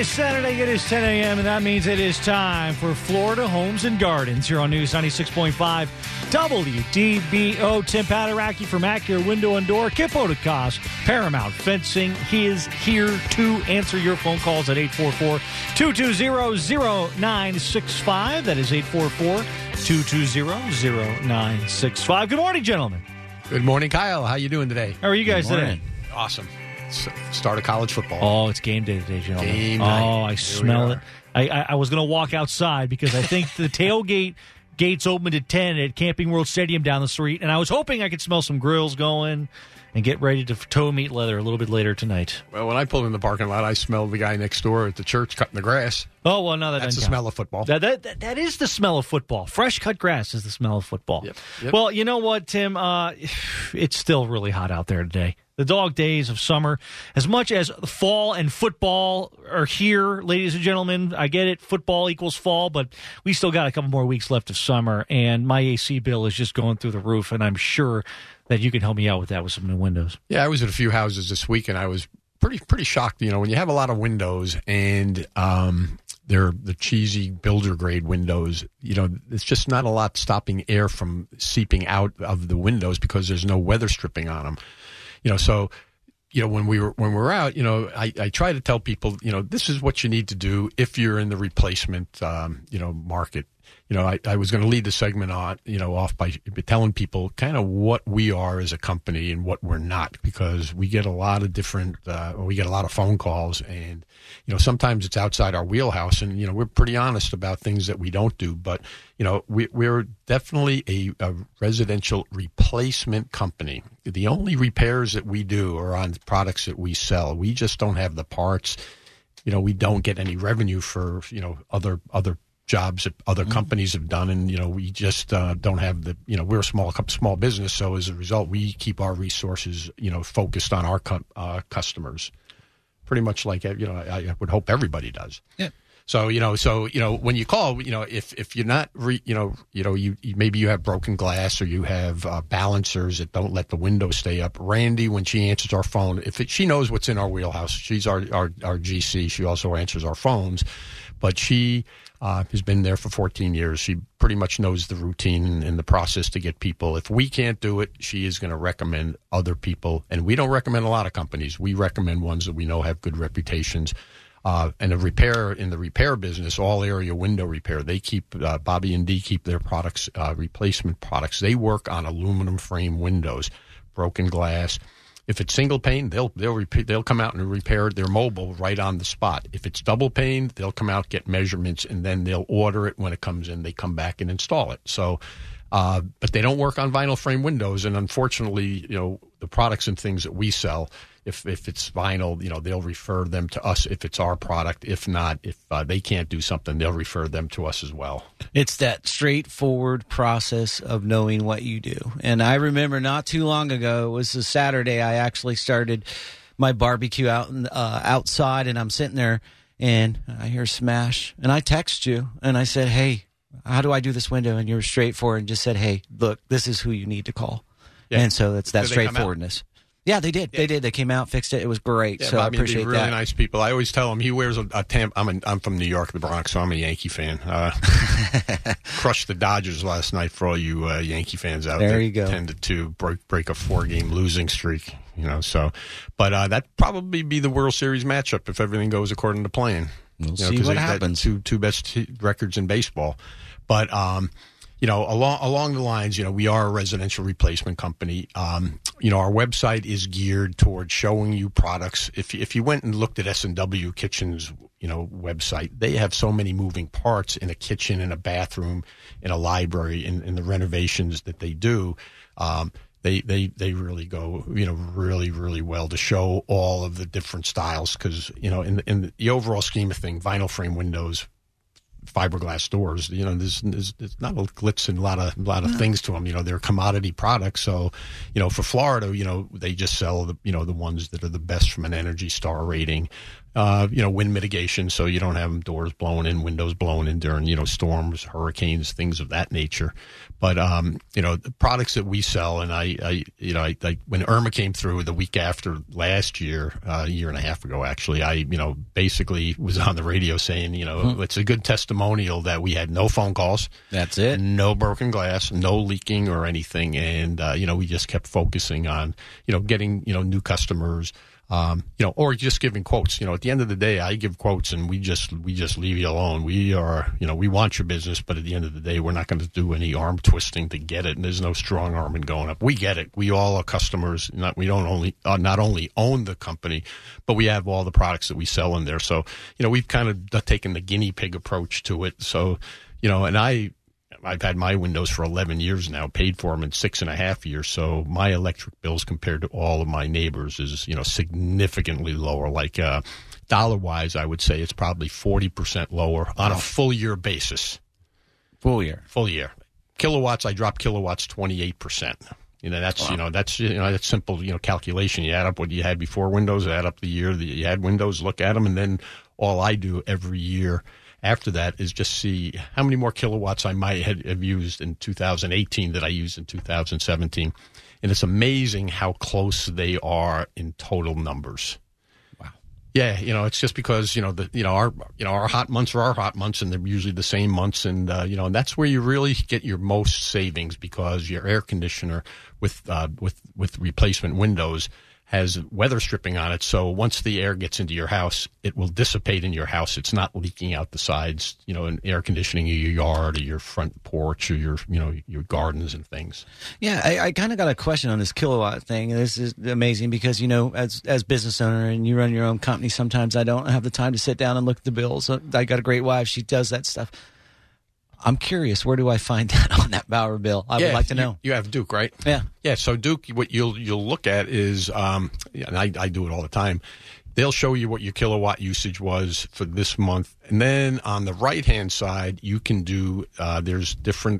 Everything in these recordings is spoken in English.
is Saturday, it is 10 a.m., and that means it is time for Florida Homes and Gardens here on News 96.5 WDBO. Tim Paderaki from Acura Window and Door, Kip Otakos, Paramount Fencing. He is here to answer your phone calls at 844-220-0965. That is 844-220-0965. Good morning, gentlemen. Good morning, Kyle. How you doing today? How are you guys today? Awesome. Start of college football. Oh, it's game day today, gentlemen. Game night. Oh, I smell it. I was going to walk outside because I think the tailgate gates opened at 10 at Camping World Stadium down the street, and I was hoping I could smell some grills going and get ready to toe meat leather a little bit later tonight. Well, when I pulled in the parking lot, I smelled the guy next door at the church cutting the grass. Oh, well, no, that's the smell of football. That is the smell of football. Fresh cut grass is the smell of football. Yep. Well, you know what, Tim? It's still really hot out there today. The dog days of summer, as much as fall and football are here, ladies and gentlemen, I get it. Football equals fall, but we still got a couple more weeks left of summer, and my AC bill is just going through the roof, and I'm sure that you can help me out with that with some new windows. Yeah, I was at a few houses this week, and I was pretty shocked. You know, when you have a lot of windows and they're the cheesy builder grade windows, you know, it's just not a lot stopping air from seeping out of the windows because there's no weather stripping on them. You know, so, you know, when we're out, you know, I try to tell people, you know, this is what you need to do if you're in the replacement, market. You know, I was going to lead the segment off by telling people kind of what we are as a company and what we're not, because we get a lot of phone calls, and, you know, sometimes it's outside our wheelhouse, and, you know, we're pretty honest about things that we don't do. But, you know, we're definitely a residential replacement company. The only repairs that we do are on products that we sell. We just don't have the parts. You know, we don't get any revenue for, you know, other jobs that other companies have done, and, you know, we just don't have the, you know, we're a small business, so as a result, we keep our resources, you know, focused on our customers, pretty much like, you know, I would hope everybody does. Yeah. So you know, when you call, you know, if you're not, you maybe you have broken glass or you have balancers that don't let the window stay up. Randy, when she answers our phone, she knows what's in our wheelhouse. She's our GC. She also answers our phones, but she has been there for 14 years. She pretty much knows the routine and the process to get people. If we can't do it, she is going to recommend other people. And we don't recommend a lot of companies. We recommend ones that we know have good reputations. And in the repair business, all area window repair, they keep, Bobby and Dee keep their products, replacement products. They work on aluminum frame windows, broken glass. If it's single pane, they'll come out and repair their mobile right on the spot. If it's double pane, they'll come out, get measurements, and then they'll order it when it comes in. They come back and install it. So, but they don't work on vinyl frame windows. And unfortunately, you know, the products and things that we sell, if it's vinyl, you know, they'll refer them to us if it's our product. If not, if they can't do something, they'll refer them to us as well. It's that straightforward process of knowing what you do. And I remember not too long ago, it was a Saturday, I actually started my barbecue outside, and I'm sitting there, and I hear smash, and I text you, and I said, hey, how do I do this window? And you were straightforward and just said, hey, look, this is who you need to call. Yeah. And so it's that straightforwardness. Yeah, they did. Yeah. They did. They came out, fixed it. It was great. Yeah, so I appreciate that. Really nice people. I always tell them he wears a Tampa. I'm from New York, the Bronx, so I'm a Yankee fan. Crushed the Dodgers last night for all you Yankee fans out there. There you go. 10-2, break a 4-game losing streak. You know, so, but that'd probably be the World Series matchup if everything goes according to plan. We'll see what happens. Two best records in baseball, but. You know, along the lines, you know, we are a residential replacement company. You know, our website is geared towards showing you products. If you went and looked at S&W Kitchen's, you know, website, they have so many moving parts in a kitchen, in a bathroom, in a library, in the renovations that they do. They really go, you know, really, really well to show all of the different styles because, you know, in the overall scheme of things, vinyl frame windows, fiberglass doors. You know, there's not a glitz and a lot of things to them. You know, they're commodity products. So, you know, for Florida, you know, they just sell the ones that are the best from an Energy Star rating. You know, wind mitigation, so you don't have doors blowing in, windows blowing in during, you know, storms, hurricanes, things of that nature. But, you know, the products that we sell, and I when Irma came through the week after last year, a year and a half ago, actually, I, you know, basically was on the radio saying, you know, it's a good testimonial that we had no phone calls. That's it. No broken glass, no leaking or anything. And, you know, we just kept focusing on, you know, getting, you know, new customers. You know, or just giving quotes. You know, at the end of the day, I give quotes and we just leave you alone. We are, you know, we want your business, but at the end of the day, we're not going to do any arm twisting to get it. And there's no strong arming going up. We get it. We all are customers. We don't not only own the company, but we have all the products that we sell in there. So, you know, we've kind of taken the guinea pig approach to it. So, you know, and I've had my windows for 11 years now, paid for them in 6.5 years. So my electric bills compared to all of my neighbors is, you know, significantly lower. Like dollar-wise, I would say it's probably 40% lower on a full year basis. Full year. Kilowatts, I dropped kilowatts 28%. You know, that's, wow. That's simple, you know, calculation. You add up what you had before Windows, add up the year that you had Windows, look at them, and then all I do every year after that is just see how many more kilowatts I might have used in 2018 that I used in 2017. And it's amazing how close they are in total numbers. Wow. Yeah, you know, it's just because, our hot months are our hot months, and they're usually the same months. And, and that's where you really get your most savings, because your air conditioner with replacement windows has weather stripping on it. So once the air gets into your house, it will dissipate in your house. It's not leaking out the sides, you know, and air conditioning your yard or your front porch or your gardens and things. Yeah, I kind of got a question on this kilowatt thing. This is amazing because, you know, as business owner and you run your own company, sometimes I don't have the time to sit down and look at the bills. I got a great wife. She does that stuff. I'm curious, where do I find that on that Bauer bill? I would like to know. You have Duke, right? Yeah. Yeah, so Duke, what you'll look at is, and I do it all the time, they'll show you what your kilowatt usage was for this month. And then on the right-hand side, you can do, there's different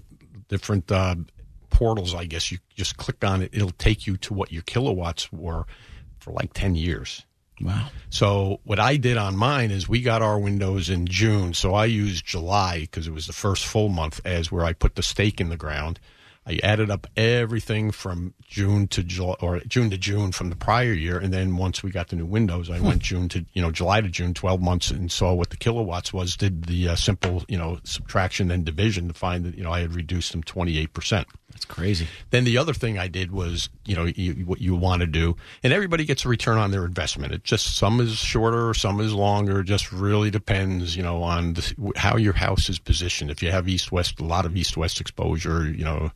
portals, I guess. You just click on it. It'll take you to what your kilowatts were for like 10 years. Wow. So what I did on mine is we got our windows in June. So I used July because it was the first full month as where I put the stake in the ground. I added up everything from June to June from the prior year. And then once we got the new windows, I went July to June, 12 months, and saw what the kilowatts was, did the simple, subtraction and division to find that, I had reduced them 28%. That's crazy. Then the other thing I did was, what you want to do, and everybody gets a return on their investment. It just, some is shorter, some is longer. It just really depends, on how your house is positioned. If you have east-west, a lot of east-west exposure,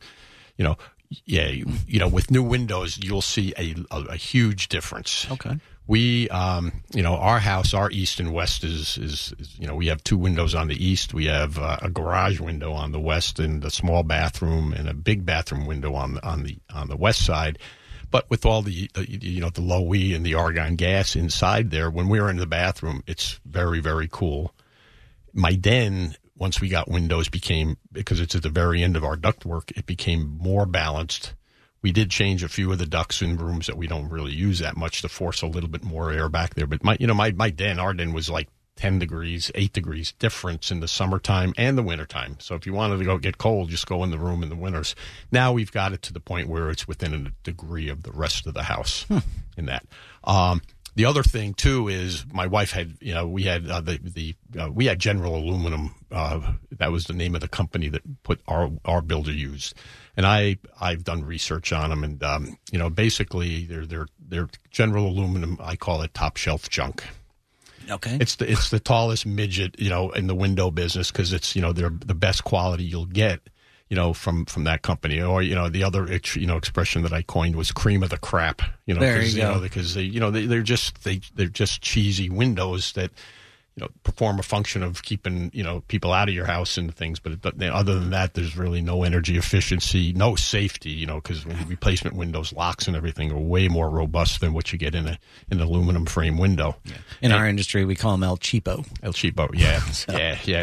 with new windows, you'll see a huge difference. Okay. We, our house, our east and west is we have two windows on the east. We have a garage window on the west, and a small bathroom and a big bathroom window on the west side. But with all the low E and the argon gas inside there, when we were in the bathroom, it's very, very cool. My den, once we got windows, because it's at the very end of our ductwork, it became more balanced. We did change a few of the ducts in rooms that we don't really use that much to force a little bit more air back there. But our den was like 10 degrees, 8 degrees difference in the summertime and the wintertime. So if you wanted to go get cold, just go in the room in the winters. Now we've got it to the point where it's within a degree of the rest of the house in that. The other thing too is my wife had, we had we had General Aluminum. That was the name of the company that our builder used, and I've done research on them, and basically they're General Aluminum. I call it top shelf junk. Okay, it's the tallest midget in the window business, because it's they're the best quality you'll get. From that company, or the other expression that I coined was cream of the crap. There you go. Because they're just cheesy windows that perform a function of keeping, people out of your house and things. But other than that, there's really no energy efficiency, no safety, because replacement windows, locks and everything are way more robust than what you get in an aluminum frame window. Yeah. In our industry, we call them El Cheapo. El Cheapo, yeah. So. Yeah.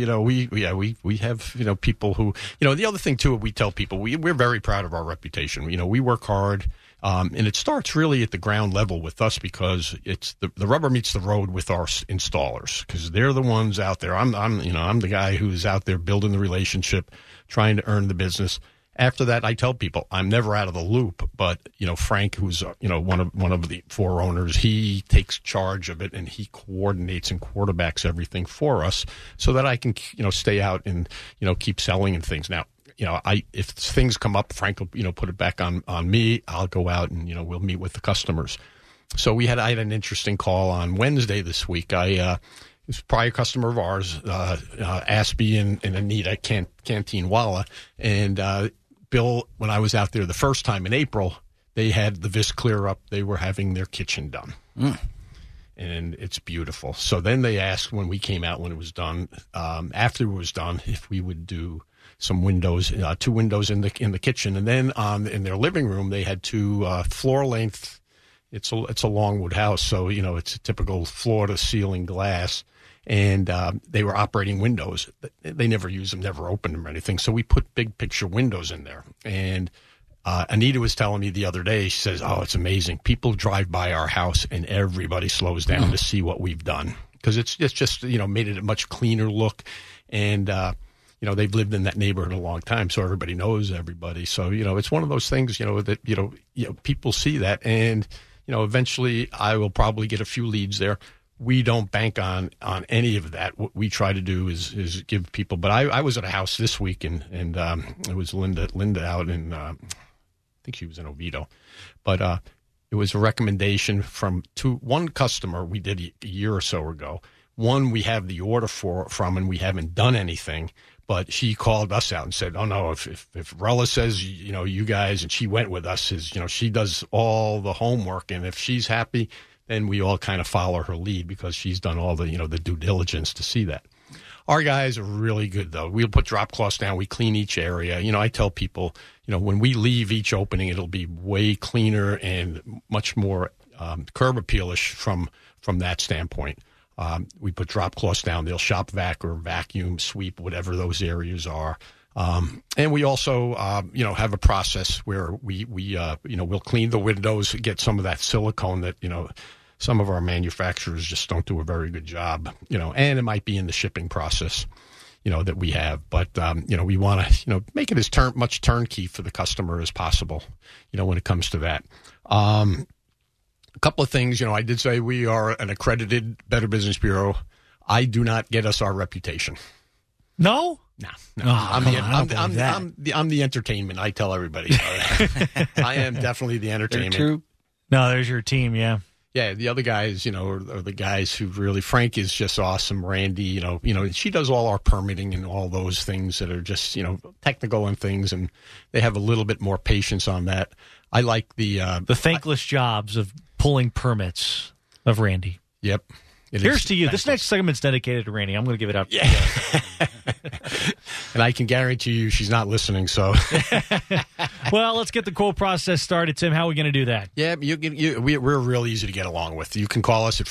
We have, people who, the other thing too, we tell people, we're very proud of our reputation. We work hard. And it starts really at the ground level with us because it's the rubber meets the road with our installers because they're the ones out there. I'm the guy who's out there building the relationship, trying to earn the business. After that, I tell people I'm never out of the loop. But Frank, who's one of the four owners, he takes charge of it and he coordinates and quarterbacks everything for us so that I can stay out and keep selling and things. Now, if things come up, Frank will, put it back on me. I'll go out and, we'll meet with the customers. So I had an interesting call on Wednesday this week. It was a prior customer of ours, Aspie and Anita Canteen Walla. And Bill, when I was out there the first time in April, they had the vis clear up. They were having their kitchen done. And it's beautiful. So then they asked when we came out, when it was done, after it was done, if we would do some windows, 2 windows in the kitchen, and then in their living room they had 2 floor length. It's a Longwood house, so it's a typical floor to ceiling glass, and they were operating windows. They never used them, never opened them or anything. So we put big picture windows in there, and Anita was telling me the other day. She says, "Oh, it's amazing. People drive by our house and everybody slows down to see what we've done because it's just made it a much cleaner look, and." They've lived in that neighborhood a long time, so everybody knows everybody. So, it's one of those things, that, people see that. And, eventually I will probably get a few leads there. We don't bank on any of that. What we try to do is give people. But I was at a house this week, and it was Linda out in, I think she was in Oviedo. But it was a recommendation from one customer we did a year or so ago. One we have the order from, and we haven't done anything. But she called us out and said, "Oh no, if Rella says you guys," and she went with us, she does all the homework, and if she's happy, then we all kind of follow her lead because she's done all the the due diligence to see that. Our guys are really good though. We'll put drop cloths down. We clean each area. I tell people, when we leave each opening, it'll be way cleaner and much more curb appealish from that standpoint. We put drop cloths down. They'll shop vac or vacuum, sweep, whatever those areas are. And we also, have a process where we'll clean the windows, get some of that silicone that, some of our manufacturers just don't do a very good job, and it might be in the shipping process, that we have. But, we want to, make it as much turnkey for the customer as possible, when it comes to that. A couple of things, I did say we are an accredited Better Business Bureau. I do not get us our reputation. No? No. Oh, I'm the entertainment. I tell everybody. I am definitely the entertainment. True. No, there's your team, yeah. Yeah, the other guys, are the guys who really, Frank is just awesome. Randy, she does all our permitting and all those things that are just, technical and things, and they have a little bit more patience on that. I like the thankless jobs of pulling permits of Randy. Yep. Here's to you. This next segment's dedicated to Randy. I'm going to give it up. Yeah. And I can guarantee you she's not listening, so. Well, let's get the quote process started, Tim. How are we going to do that? Yeah, we're real easy to get along with. You can call us at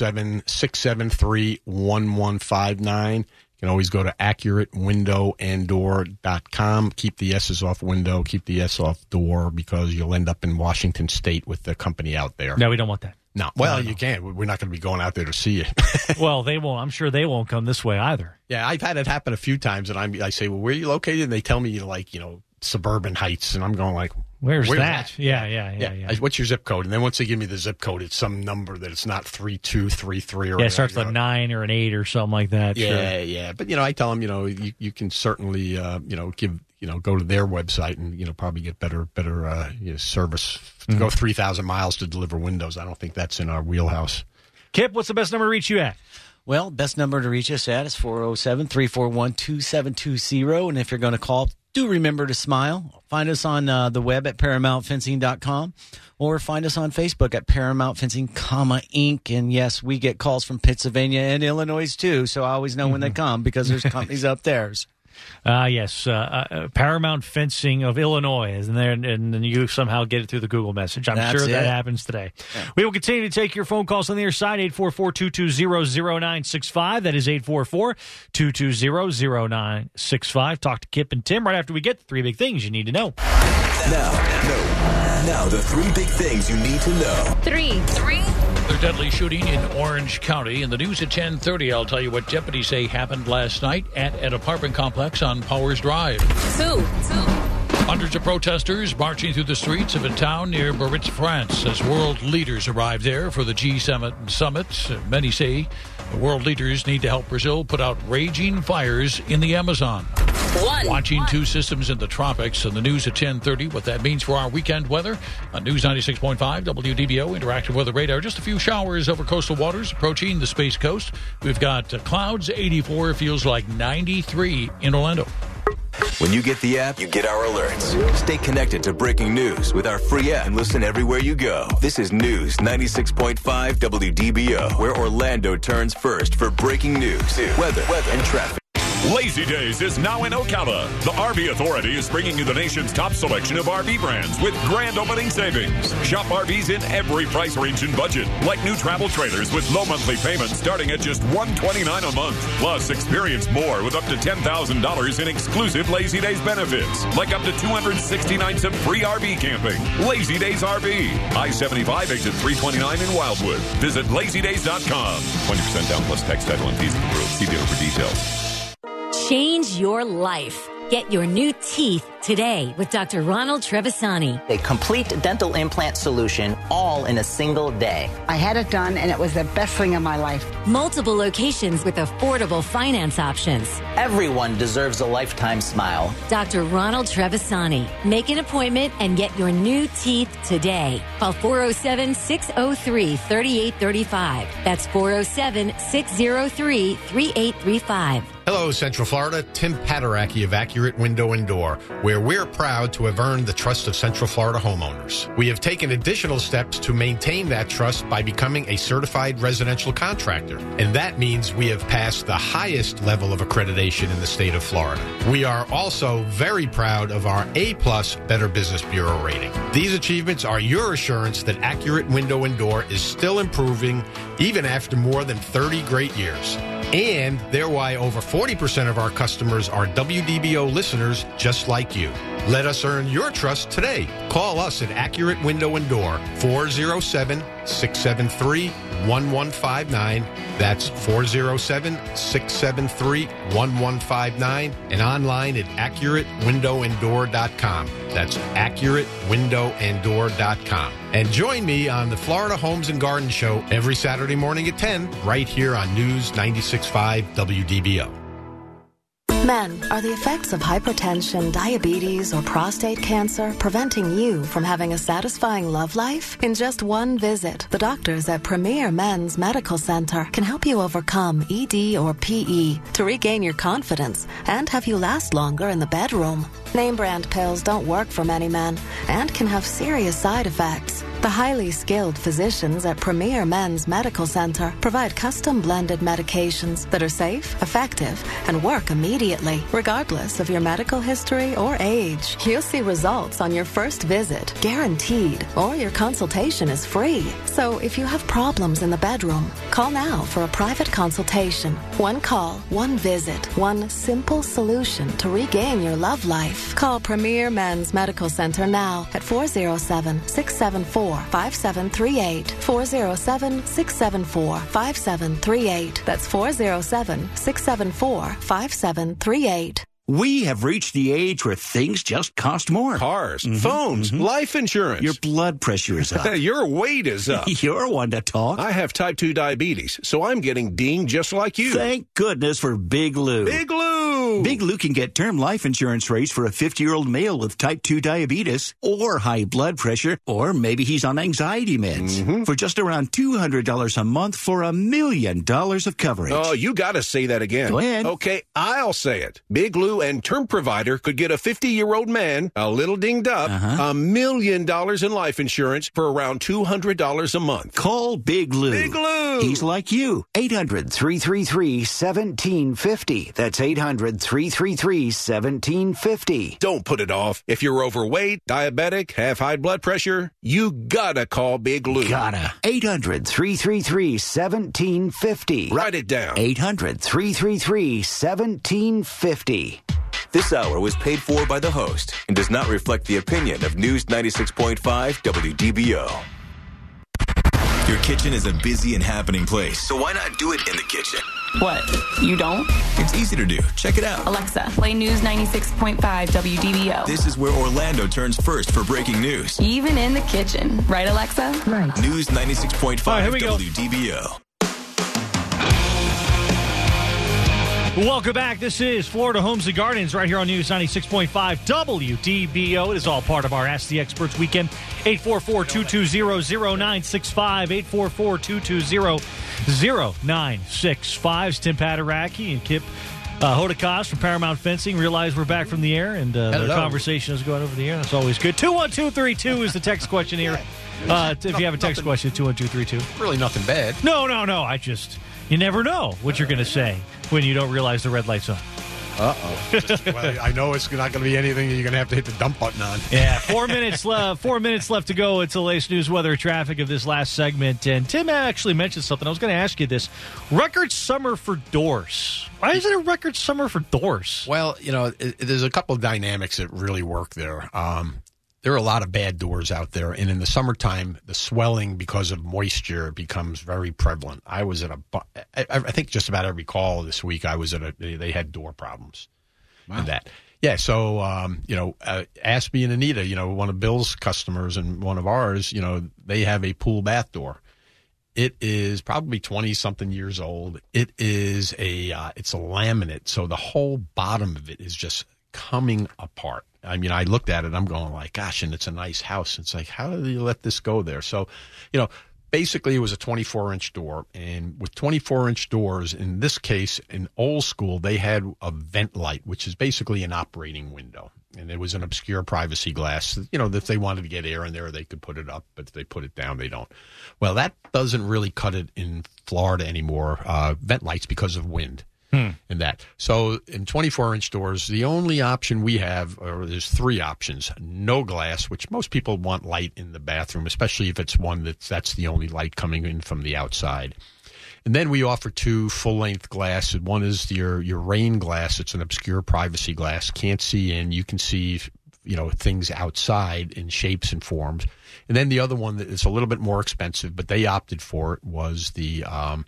407-673-1159. You can always go to AccurateWindowAndDoor.com. Keep the S's off window, keep the S off door, because you'll end up in Washington State with the company out there. No, we don't want that. No. Well, you can't. We're not going to be going out there to see you. Well, they won't. I'm sure they won't come this way either. Yeah, I've had it happen a few times, and I say, well, where are you located? And they tell me, Suburban Heights, and I'm going like, where's that? Yeah. What's your zip code? And then once they give me the zip code, it's some number that it's not 3233 or it starts with a 9 or an 8 or something like that. Yeah, yeah. But I tell them, you can certainly give go to their website and probably get better service. Mm-hmm. Go 3,000 miles to deliver windows. I don't think that's in our wheelhouse. Kip, what's the best number to reach you at? Well, best number to reach us at is 407-341-2720. And if you're going to call, do remember to smile. Find us on the web at ParamountFencing.com or find us on Facebook at Paramount Fencing, Inc. And yes, we get calls from Pennsylvania and Illinois too, so I always know when they come because there's companies up there. Yes, Paramount Fencing of Illinois, and then you somehow get it through the Google message. I'm sure that happens today. Yeah. We will continue to take your phone calls on the other side, 844-220-0965. That is 844-220-0965. Talk to Kip and Tim right after we get the three big things you need to know. Now the three big things you need to know. Three. Another deadly shooting in Orange County. In the news at 10:30, I'll tell you what deputies say happened last night at an apartment complex on Powers Drive. Two. Hundreds of protesters marching through the streets of a town near Biarritz, France, as world leaders arrive there for the G7 summit. Many say the world leaders need to help Brazil put out raging fires in the Amazon. Watching two systems in the tropics. And the news at 10:30, what that means for our weekend weather. On News 96.5, WDBO, Interactive Weather Radar. Just a few showers over coastal waters approaching the Space Coast. We've got clouds, 84, feels like 93 in Orlando. When you get the app, you get our alerts. Stay connected to breaking news with our free app and listen everywhere you go. This is News 96.5 WDBO, where Orlando turns first for breaking news, weather, and traffic. Lazy Days is now in Ocala. The RV Authority is bringing you the nation's top selection of RV brands with grand opening savings. Shop RVs in every price range and budget, like new travel trailers with low monthly payments starting at just $129 a month. Plus, experience more with up to $10,000 in exclusive Lazy Days benefits, like up to 260 nights of free RV camping. Lazy Days RV, I-75 exit 329 in Wildwood. Visit LazyDays.com. 20% down plus tax, title, and fees approved. See dealer for details. Change your life. Get your new teeth today with Dr. Ronald Trevisani. A complete dental implant solution, all in a single day. I had it done, and it was the best thing of my life. Multiple locations with affordable finance options. Everyone deserves a lifetime smile. Dr. Ronald Trevisani. Make an appointment and get your new teeth today. Call 407-603-3835. That's 407-603-3835. Hello, Central Florida. Tim Paderaki of Accurate Window and Door, where we're proud to have earned the trust of Central Florida homeowners. We have taken additional steps to maintain that trust by becoming a certified residential contractor, and that means we have passed the highest level of accreditation in the state of Florida. We are also very proud of our A-plus Better Business Bureau rating. These achievements are your assurance that Accurate Window and Door is still improving even after more than 30 great years. And they're why over 40% of our customers are WDBO listeners just like you. Let us earn your trust today. Call us at Accurate Window and Door, 407-673-1159. That's 407-673-1159. And online at AccurateWindowAndDoor.com. That's AccurateWindowAndDoor.com. And join me on the Florida Homes and Garden Show every Saturday morning at 10, right here on News 96.5 WDBO. Men, are the effects of hypertension, diabetes, or prostate cancer preventing you from having a satisfying love life? In just one visit, the doctors at Premier Men's Medical Center can help you overcome ED or PE to regain your confidence and have you last longer in the bedroom. Name brand pills don't work for many men and can have serious side effects. The highly skilled physicians at Premier Men's Medical Center provide custom blended medications that are safe, effective, and work immediately, regardless of your medical history or age. You'll see results on your first visit, guaranteed, or your consultation is free. So if you have problems in the bedroom, call now for a private consultation. One call, one visit, one simple solution to regain your love life. Call Premier Men's Medical Center now at 407-674-5738. 407-674-5738. That's 407-674-5738. We have reached the age where things just cost more. Cars, phones, life insurance. Your blood pressure is up. Your weight is up. You're one to talk. I have type 2 diabetes, so I'm getting dinged just like you. Thank goodness for Big Lou. Big Lou! Lou! Big Lou can get term life insurance rates for a 50-year-old male with type 2 diabetes or high blood pressure, or maybe he's on anxiety meds for just around $200 a month for $1 million of coverage. Oh, you got to say that again. Go ahead. Okay, I'll say it. Big Lou and Term Provider could get a 50-year-old man, a little dinged up, $1 million in life insurance for around $200 a month. Call Big Lou. Big Lou! He's like you. 800-333-1750. That's 800-333-1750. Don't put it off. If you're overweight, diabetic, have high blood pressure, you gotta call Big Lou. Gotta. 800-333-1750. Write it down. 800-333-1750. This hour was paid for by the host and does not reflect the opinion of News 96.5 WDBO. Your kitchen is a busy and happening place, so why not do it in the kitchen? What? You don't? It's easy to do. Check it out. Alexa, play News 96.5 WDBO. This is where Orlando turns first for breaking news. Even in the kitchen. Right, Alexa? Right. News 96.5 WDBO. Welcome back. This is Florida Homes and Gardens right here on News 96.5 WDBO. It is all part of our Ask the Experts weekend. 844-220-0965. 844-220-0965. Tim Padaraki and Kip Hodakos from Paramount Fencing realize we're back from the air, and the conversation is going over the air. That's always good. 21232 is the text question here. If you have a text question, 21232. Really nothing bad. No. You never know what you're going to say when you don't realize the red light's on. Well, I know it's not going to be anything you're going to have to hit the dump button on. Yeah, 4 minutes left. 4 minutes left to go until the latest news, weather, traffic of this last segment. And Tim actually mentioned something. I was going to ask you this: record summer for doors. Why is it a record summer for doors? Well, there's a couple of dynamics that really work there. There are a lot of bad doors out there, and in the summertime, the swelling because of moisture becomes very prevalent. I was at I think just about every call this week, I was at they had door problems. Wow. And that. Yeah, so, Aspie and Anita, one of Bill's customers and one of ours, they have a pool bath door. It is probably 20-something years old. It is it's a laminate, so the whole bottom of it is just coming apart. I mean, I looked at it, I'm going like, gosh, and it's a nice house. It's like, how do you let this go there? So, basically it was a 24-inch door. And with 24-inch doors, in this case, in old school, they had a vent light, which is basically an operating window. And it was an obscure privacy glass. If they wanted to get air in there, they could put it up. But if they put it down, they don't. Well, that doesn't really cut it in Florida anymore, vent lights, because of wind. And that. So in 24-inch doors, the only option we have, or there's three options: no glass, which most people want light in the bathroom, especially if it's one that's the only light coming in from the outside. And then we offer two full-length glass. One is your rain glass. It's an obscure privacy glass. Can't see in. You can see things outside in shapes and forms. And then the other one that is a little bit more expensive, but they opted for it, was the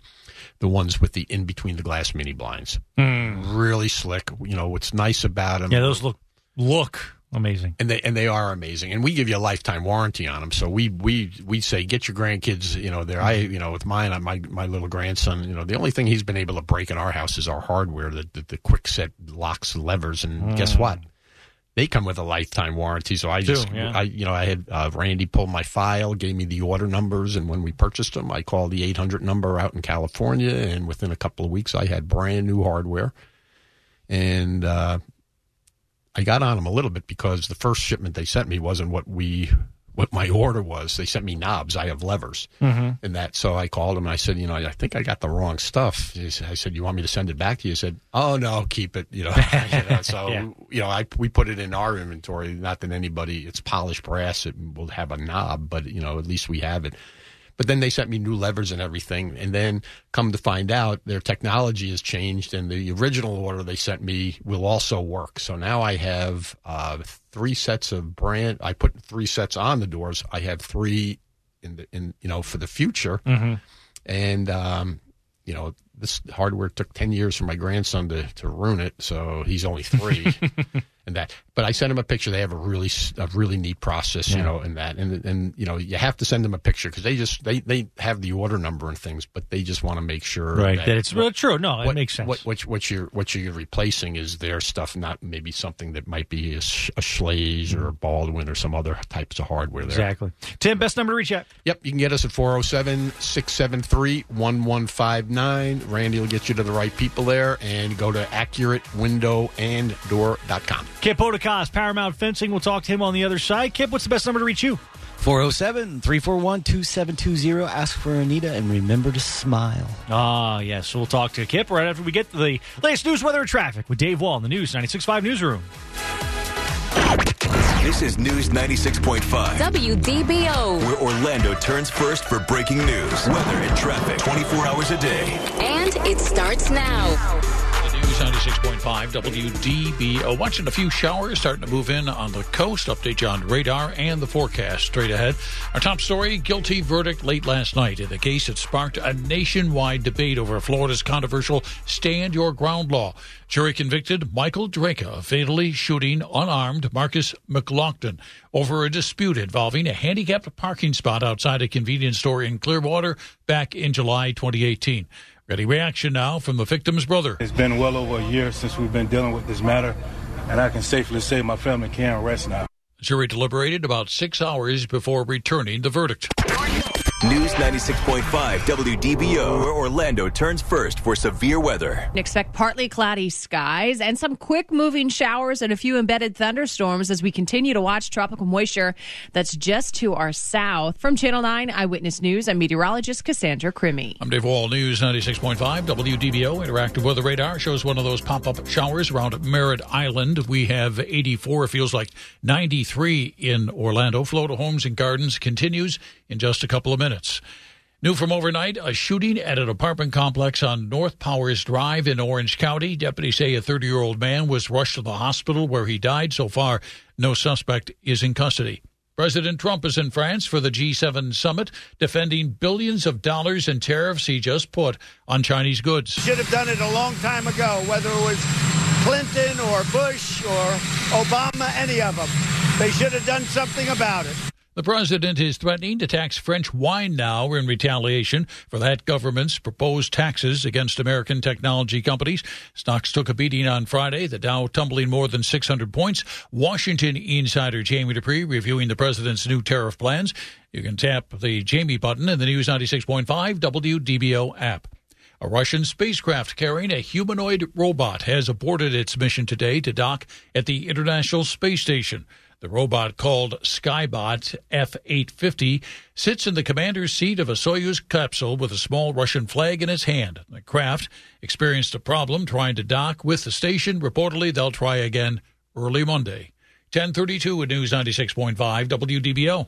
ones with the in between the glass mini blinds. Really slick. What's nice about them? Yeah, those look amazing, and they are amazing. And we give you a lifetime warranty on them. So we say get your grandkids. There. With mine, my little grandson. The only thing he's been able to break in our house is our hardware, the quick set locks, levers, and guess what? They come with a lifetime warranty, so I had Randy pull my file, gave me the order numbers, and when we purchased them, I called the 800 number out in California, and within a couple of weeks, I had brand new hardware. And I got on them a little bit because the first shipment they sent me wasn't what my order was. They sent me knobs. I have levers and that. So I called him and I said, I think I got the wrong stuff. I said, you want me to send it back to you? He said, oh no, keep it. So we put it in our inventory. Not that it's polished brass. It will have a knob, but at least we have it. But then they sent me new levers and everything. And then come to find out, their technology has changed, and the original order they sent me will also work. So now I have 3 sets of brand. I put 3 sets on the doors. I have 3 in for the future. And this hardware took 10 years for my grandson to ruin it, so he's only 3. And that, but I sent him a picture. They have a really neat process, you know, in that, and you know, you have to send them a picture because they have the order number and things, but they just want to make sure that it's really true. No, it makes sense. What you're replacing is their stuff, not maybe something that might be a Schlage or a Baldwin or some other types of hardware. There. Exactly. Tim, best number to reach out. Yep, you can get us at 407-673-1159. Randy will get you to the right people there, and go to AccurateWindowAndDoor.com. Kip Otakos, Paramount Fencing. We'll talk to him on the other side. Kip, what's the best number to reach you? 407-341-2720. Ask for Anita and remember to smile. Yes. We'll talk to Kip right after we get to the latest news, weather, and traffic with Dave Wall in the News 96.5 Newsroom. This is News 96.5 WDBO, where Orlando turns first for breaking news, weather, and traffic 24 hours a day. And it starts now. News 96.5 WDBO. Watching a few showers starting to move in on the coast. Update you on radar and the forecast straight ahead. Our top story, guilty verdict late last night in the case that sparked a nationwide debate over Florida's controversial Stand Your Ground law. Jury convicted Michael Draka of fatally shooting unarmed Marcus McLaughlin over a dispute involving a handicapped parking spot outside a convenience store in Clearwater back in July 2018. Ready reaction now from the victim's brother. It's been well over a year since we've been dealing with this matter, and I can safely say my family can rest now. The jury deliberated about 6 hours before returning the verdict. News 96.5 WDBO, where Orlando turns first for severe weather. Expect partly cloudy skies and some quick-moving showers and a few embedded thunderstorms as we continue to watch tropical moisture that's just to our south. From Channel 9 Eyewitness News, I'm meteorologist Cassandra Crimmy. I'm Dave Wall, News 96.5 WDBO. Interactive weather radar shows one of those pop-up showers around Merritt Island. We have 84, feels like 93 in Orlando. Flow to homes and gardens continues in just a couple of minutes. New from overnight, a shooting at an apartment complex on North Powers Drive in Orange County. Deputies say a 30-year-old man was rushed to the hospital where he died. So far, no suspect is in custody. President Trump is in France for the G7 summit, defending billions of dollars in tariffs he just put on Chinese goods. Should have done it a long time ago, whether it was Clinton or Bush or Obama, any of them. They should have done something about it. The president is threatening to tax French wine now in retaliation for that government's proposed taxes against American technology companies. Stocks took a beating on Friday, the Dow tumbling more than 600 points. Washington insider Jamie Dupree reviewing the president's new tariff plans. You can tap the Jamie button in the News 96.5 WDBO app. A Russian spacecraft carrying a humanoid robot has aborted its mission today to dock at the International Space Station. The robot, called Skybot F-850, sits in the commander's seat of a Soyuz capsule with a small Russian flag in its hand. The craft experienced a problem trying to dock with the station. Reportedly, they'll try again early Monday. 10:32 at News 96.5 WDBO.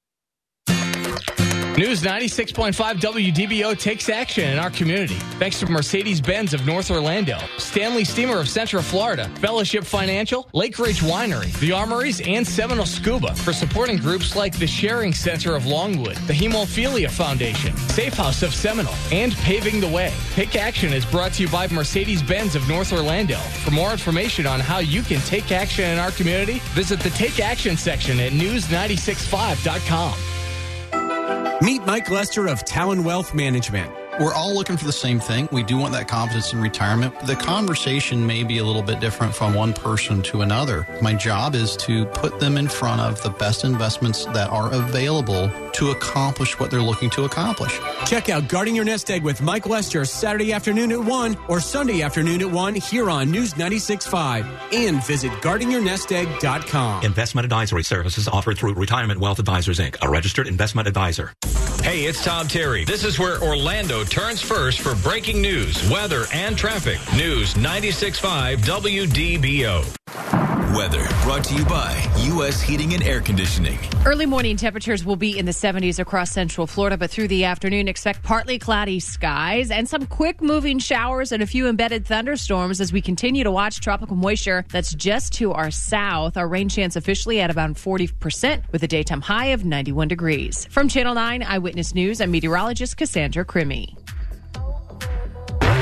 News 96.5 WDBO takes action in our community. Thanks to Mercedes-Benz of North Orlando, Stanley Steamer of Central Florida, Fellowship Financial, Lake Ridge Winery, the Armories, and Seminole Scuba for supporting groups like the Sharing Center of Longwood, the Hemophilia Foundation, Safe House of Seminole, and Paving the Way. Take Action is brought to you by Mercedes-Benz of North Orlando. For more information on how you can take action in our community, visit the Take Action section at news965.com. Meet Mike Lester of Talon Wealth Management. We're all looking for the same thing. We do want that confidence in retirement. The conversation may be a little bit different from one person to another. My job is to put them in front of the best investments that are available to accomplish what they're looking to accomplish. Check out Guarding Your Nest Egg with Mike Lester Saturday afternoon at 1 or Sunday afternoon at 1 here on News 96.5. And visit guardingyournestegg.com. Investment advisory services offered through Retirement Wealth Advisors, Inc., a registered investment advisor. Hey, it's Tom Terry. This is where Orlando turns first for breaking news, weather, and traffic. News 96.5 WDBO. Weather brought to you by U.S. Heating and Air Conditioning. Early morning temperatures will be in the 70s across central Florida, but through the afternoon, expect partly cloudy skies and some quick-moving showers and a few embedded thunderstorms as we continue to watch tropical moisture that's just to our south. Our rain chance officially at about 40% with a daytime high of 91 degrees. From Channel 9 Eyewitness News, I'm meteorologist Cassandra Crimmy.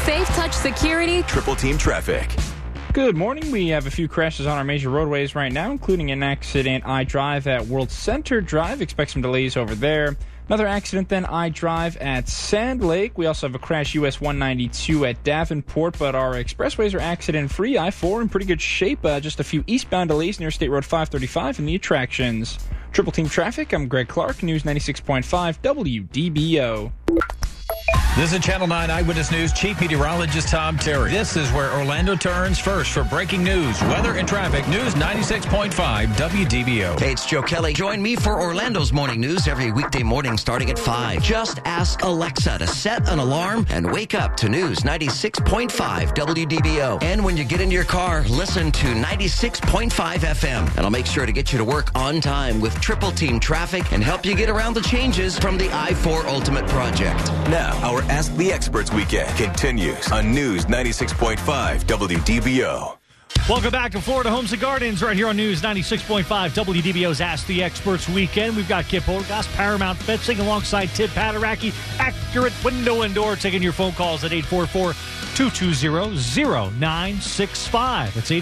Safe Touch Security. Triple Team Traffic. Good morning. We have a few crashes on our major roadways right now, including an accident I-Drive at World Center Drive. Expect some delays over there. Another accident then I-Drive at Sand Lake. We also have a crash US 192 at Davenport, but our expressways are accident-free. I-4 in pretty good shape. Just a few eastbound delays near State Road 535 and the attractions. Triple Team Traffic, I'm Greg Clark, News 96.5 WDBO. This is Channel 9 Eyewitness News Chief Meteorologist Tom Terry. This is where Orlando turns first for breaking news, weather, and traffic. News 96.5 WDBO. Hey, it's Joe Kelly. Join me for Orlando's morning news every weekday morning starting at 5. Just ask Alexa to set an alarm and wake up to News 96.5 WDBO. And when you get into your car, listen to 96.5 FM. And I'll make sure to get you to work on time with Triple Team Traffic and help you get around the changes from the I-4 Ultimate Project. Now, our Ask the Experts weekend continues on News 96.5 WDBO. Welcome back to Florida Homes and Gardens right here on News 96.5 WDBO's Ask the Experts weekend. We've got Kip Holdergast, Paramount Fencing, alongside Tim Padaraki, Accurate Window and Door, taking your phone calls at 844-220-0965. That's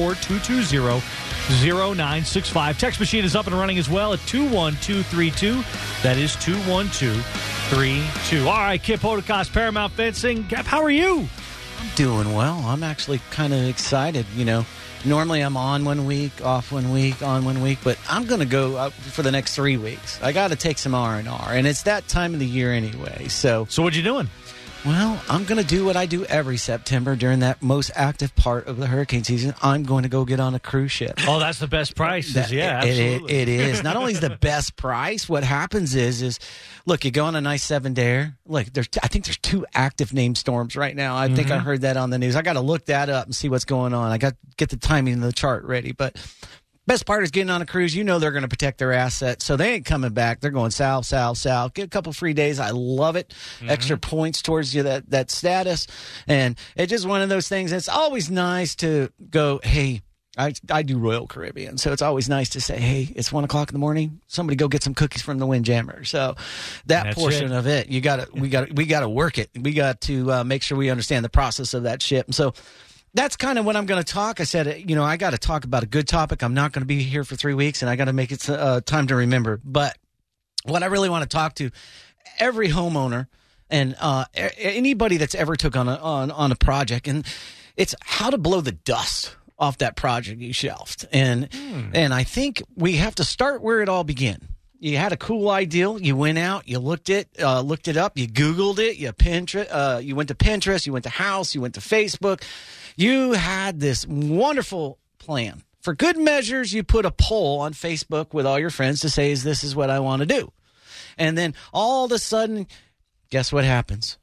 844-220-0965. Text machine is up and running as well at 21232. That is 21232. All right, Kip Holdergast, Paramount Fencing. Kip, how are you? I'm doing well. I'm actually kind of excited. You know, normally I'm on 1 week, off 1 week, on 1 week, but I'm going to go up for the next 3 weeks. I got to take some R&R, and it's that time of the year anyway. So what you doing? Well, I'm going to do what I do every September during that most active part of the hurricane season. I'm going to go get on a cruise ship. Oh, that's the best prices. Yeah, absolutely. It is. Not only is the best price, what happens is look, you go on a nice 7-dayer. Look, I think there's 2 active named storms right now. I think I heard that on the news. I got to look that up and see what's going on. I got to get the timing of the chart ready, but best part is getting on a cruise. You know they're going to protect their assets, so they ain't coming back. They're going south, south, south. Get a couple free days. I love it. Extra points towards you that status, and it's just one of those things. It's always nice to go, hey, I do Royal Caribbean, so it's always nice to say, hey, it's 1 o'clock in the morning. Somebody go get some cookies from the Windjammer. So that portion of it, we got to work it. We got to make sure we understand the process of that ship, and so. That's kind of what I'm going to talk. I said, I got to talk about a good topic. I'm not going to be here for 3 weeks, and I got to make it time to remember. But what I really want to talk to every homeowner and anybody that's ever took on a project, and it's how to blow the dust off that project you shelved. And I think we have to start where it all began. You had a cool idea. You went out, you looked it up, you Googled it, you went to Pinterest, you went to House, you went to Facebook. You had this wonderful plan. For good measures, you put a poll on Facebook with all your friends to say, this is what I want to do. And then all of a sudden, guess what happens?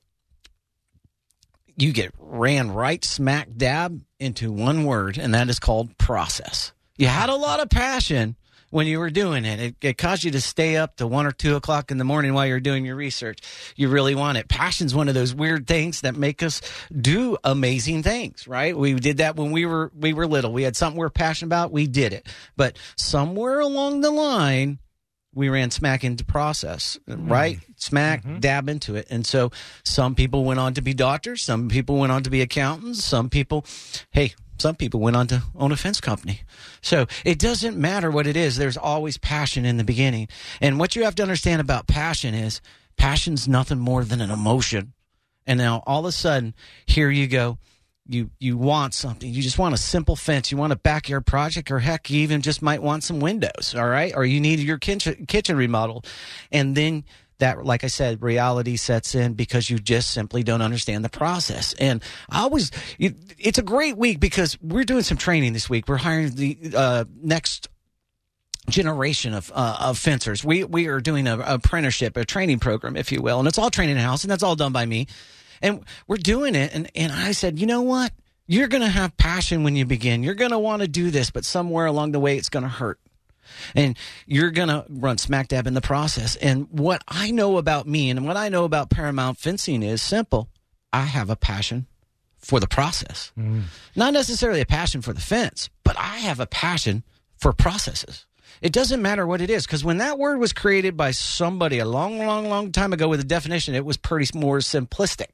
You get ran right smack dab into one word, and that is called process. You had a lot of passion when you were doing it. It caused you to stay up to 1 or 2 o'clock in the morning while you're doing your research. You really want it. Passion's one of those weird things that make us do amazing things, right? We did that when we were little. We had something we were passionate about. We did it. But somewhere along the line, we ran smack into process, right? Smack, dab into it. And so some people went on to be doctors. Some people went on to be accountants. Some people went on to own a fence company. So it doesn't matter what it is. There's always passion in the beginning. And what you have to understand about passion is passion's nothing more than an emotion. And now all of a sudden, here you go. You want something. You just want a simple fence. You want a backyard project, or heck, you even just might want some windows, all right? Or you need your kitchen remodeled. And then that, like I said, reality sets in because you just simply don't understand the process. And it's a great week because we're doing some training this week. We're hiring the next generation of fencers. We are doing a apprenticeship, a training program, if you will. And it's all training in-house, and that's all done by me. And we're doing it. And I said, you know what? You're going to have passion when you begin. You're going to want to do this, but somewhere along the way, it's going to hurt. And you're going to run smack dab in the process. And what I know about me and what I know about Paramount Fencing is simple. I have a passion for the process. Not necessarily a passion for the fence, but I have a passion for processes. It doesn't matter what it is, because when that word was created by somebody a long, long, long time ago with a definition, it was pretty more simplistic.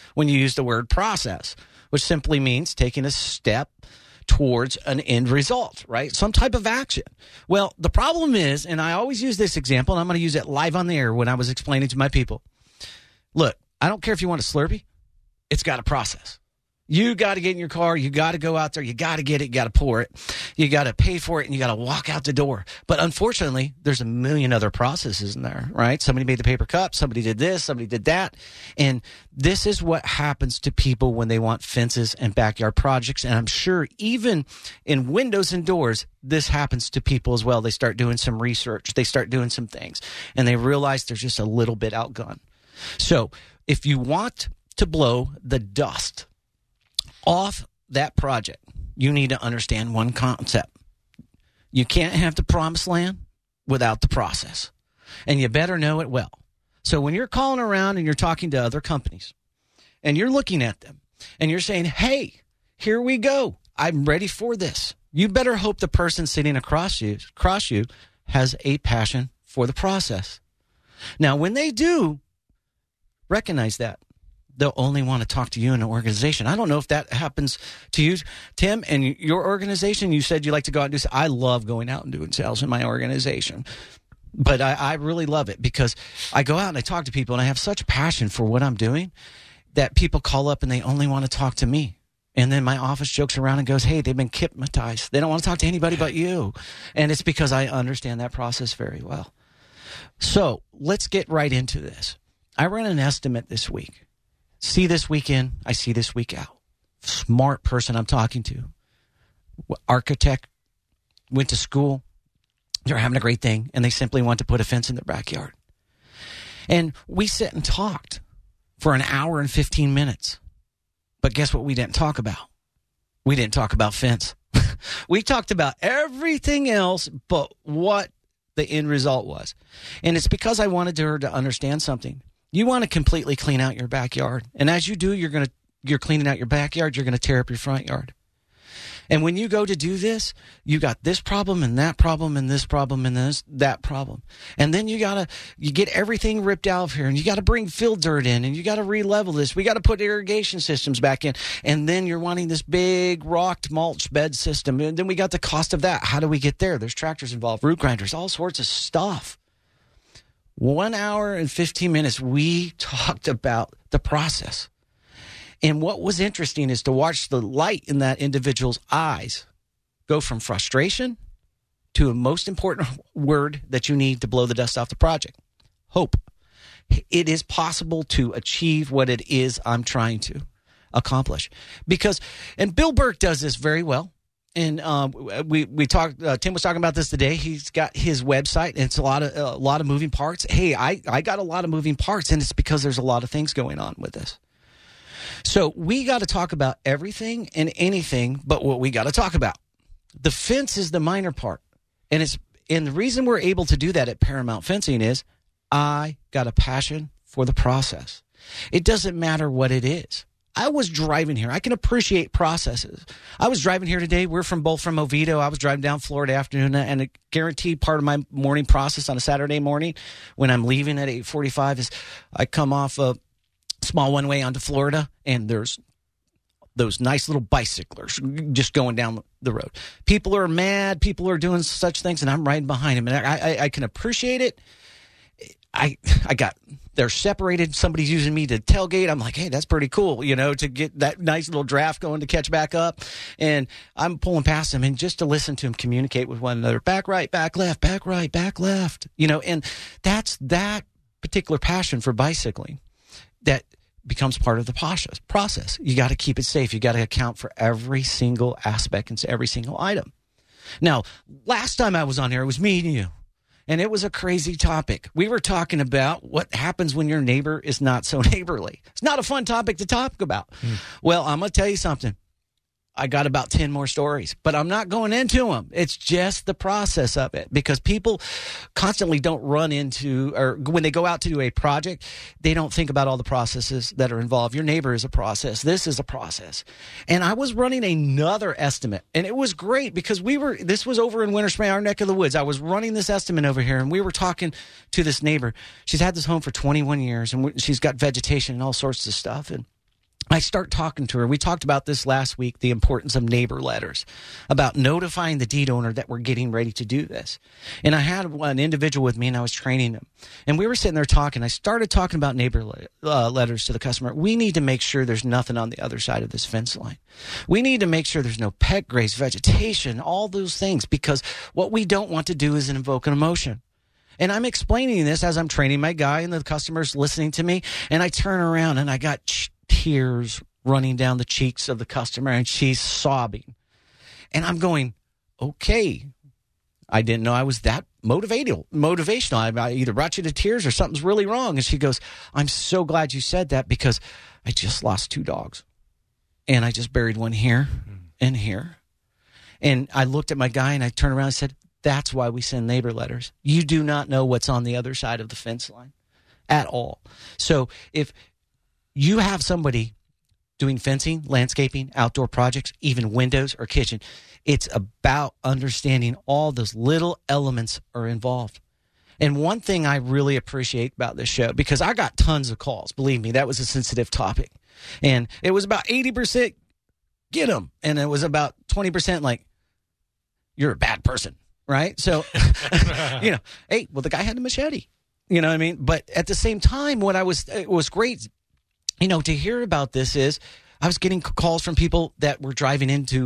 when you use the word process, which simply means taking a step towards an end result, right? Some type of action. Well, the problem is, and I always use this example, and I'm going to use it live on the air when I was explaining to my people. Look, I don't care if you want a Slurpee. It's got a process. You got to get in your car. You got to go out there. You got to get it. You got to pour it. You got to pay for it, and you got to walk out the door. But unfortunately, there's a million other processes in there, right? Somebody made the paper cup. Somebody did this. Somebody did that. And this is what happens to people when they want fences and backyard projects. And I'm sure even in windows and doors, this happens to people as well. They start doing some research. They start doing some things, and they realize they're just a little bit outgunned. So if you want to blow the dust off that project, you need to understand one concept. You can't have the promised land without the process, and you better know it well. So when you're calling around and you're talking to other companies and you're looking at them and you're saying, hey, here we go, I'm ready for this, you better hope the person sitting across you has a passion for the process. Now, when they do recognize that, they'll only want to talk to you in an organization. I don't know if that happens to you, Tim, and your organization. You said you like to go out and do sales. I love going out and doing sales in my organization. But I really love it because I go out and I talk to people, and I have such passion for what I'm doing that people call up and they only want to talk to me. And then my office jokes around and goes, hey, they've been hypnotized. They don't want to talk to anybody but you. And it's because I understand that process very well. So let's get right into this. I ran an estimate this week. See this week in, I see this week out. Smart person I'm talking to. Architect, went to school. They're having a great thing, and they simply want to put a fence in their backyard. And we sat and talked for an hour and 15 minutes. But guess what we didn't talk about? We didn't talk about fence. We talked about everything else but what the end result was. And it's because I wanted her to understand something. You want to completely clean out your backyard. And as you do, you're cleaning out your backyard, you're going to tear up your front yard. And when you go to do this, you got this problem and that problem and this problem and that problem. And then you get everything ripped out of here, and you got to bring fill dirt in, and you got to re-level this. We got to put irrigation systems back in. And then you're wanting this big rocked mulch bed system. And then we got the cost of that. How do we get there? There's tractors involved, root grinders, all sorts of stuff. 1 hour and 15 minutes, we talked about the process. And what was interesting is to watch the light in that individual's eyes go from frustration to a most important word that you need to blow the dust off the project: hope. It is possible to achieve what it is I'm trying to accomplish. And Bill Burke does this very well. And we talked. Tim was talking about this today. He's got his website, and it's a lot of moving parts. Hey, I got a lot of moving parts, and it's because there's a lot of things going on with this. So we got to talk about everything and anything but what we got to talk about. The fence is the minor part, and the reason we're able to do that at Paramount Fencing is I got a passion for the process. It doesn't matter what it is. I was driving here. I can appreciate processes. I was driving here today. We're both from Oviedo. I was driving down Florida afternoon, and a guaranteed part of my morning process on a Saturday morning when I'm leaving at 8:45 is I come off a small one-way onto Florida, and there's those nice little bicyclers just going down the road. People are mad. People are doing such things, and I'm riding behind them, and I can appreciate it. They're separated. Somebody's using me to tailgate. I'm like, hey, that's pretty cool, to get that nice little draft going to catch back up. And I'm pulling past them, and just to listen to them communicate with one another, back right, back left, back right, back left, and that's that particular passion for bicycling that becomes part of the process. You got to keep it safe. You got to account for every single aspect and every single item. Now, last time I was on here, it was me and you. And it was a crazy topic. We were talking about what happens when your neighbor is not so neighborly. It's not a fun topic to talk about. Well, I'm going to tell you something. I got about 10 more stories, but I'm not going into them. It's just the process of it, because people constantly don't run into, or when they go out to do a project, they don't think about all the processes that are involved. Your neighbor is a process. This is a process. And I was running another estimate, and it was great because this was over in Winter Spring, our neck of the woods. I was running this estimate over here, and we were talking to this neighbor. She's had this home for 21 years, and she's got vegetation and all sorts of stuff. And I start talking to her. We talked about this last week, the importance of neighbor letters, about notifying the deed owner that we're getting ready to do this. And I had an individual with me, and I was training them. And we were sitting there talking. I started talking about neighbor letters to the customer. We need to make sure there's nothing on the other side of this fence line. We need to make sure there's no pet graze, vegetation, all those things, because what we don't want to do is invoke an emotion. And I'm explaining this as I'm training my guy, and the customer's listening to me. And I turn around, and I got tears running down the cheeks of the customer, and she's sobbing. And I'm going, okay, I didn't know I was that motivational. I either brought you to tears or something's really wrong. And she goes, I'm so glad you said that, because I just lost 2 dogs. And I just buried one here and here. And I looked at my guy, and I turned around and said, that's why we send neighbor letters. You do not know what's on the other side of the fence line at all. So if you have somebody doing fencing, landscaping, outdoor projects, even windows or kitchen, it's about understanding all those little elements are involved. And one thing I really appreciate about this show, because I got tons of calls, believe me, that was a sensitive topic. And it was about 80% get them. And it was about 20% like, you're a bad person, right? So, hey, well, the guy had a machete. You know what I mean? But at the same time, it was great, to hear about this is I was getting calls from people that were driving into,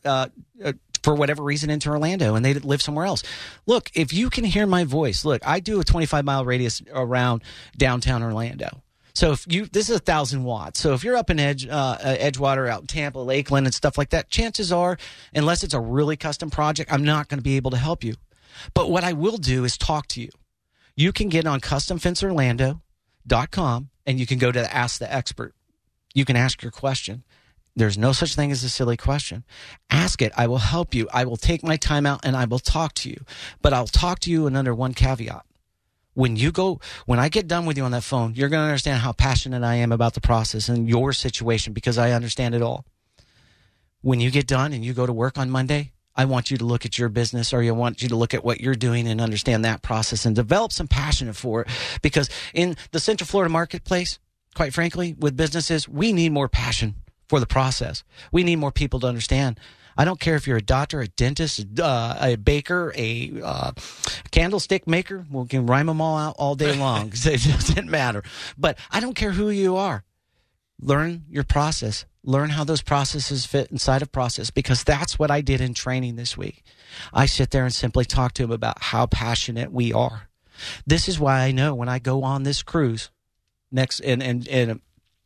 for whatever reason, into Orlando, and they live somewhere else. Look, if you can hear my voice, I do a 25-mile radius around downtown Orlando. So this is 1,000 watts. So if you're up in Edgewater, out in Tampa, Lakeland, and stuff like that, chances are, unless it's a really custom project, I'm not going to be able to help you. But what I will do is talk to you. You can get on CustomFenceOrlando.com, and you can go to Ask the Expert. You can ask your question. There's no such thing as a silly question. Ask it. I will help you. I will take my time out, and I will talk to you. But I'll talk to you under one caveat. When I get done with you on that phone, you're going to understand how passionate I am about the process and your situation, because I understand it all. When you get done and you go to work on Monday, I want you to look at your business, or I want you to look at what you're doing and understand that process and develop some passion for it. Because in the Central Florida marketplace, quite frankly, with businesses, we need more passion for the process. We need more people to understand. I don't care if you're a doctor, a dentist, a baker, a candlestick maker. We can rhyme them all out all day long. It doesn't matter. But I don't care who you are. Learn your process. Learn how those processes fit inside of process, because that's what I did in training this week. I sit there and simply talk to them about how passionate we are. This is why I know when I go on this cruise next in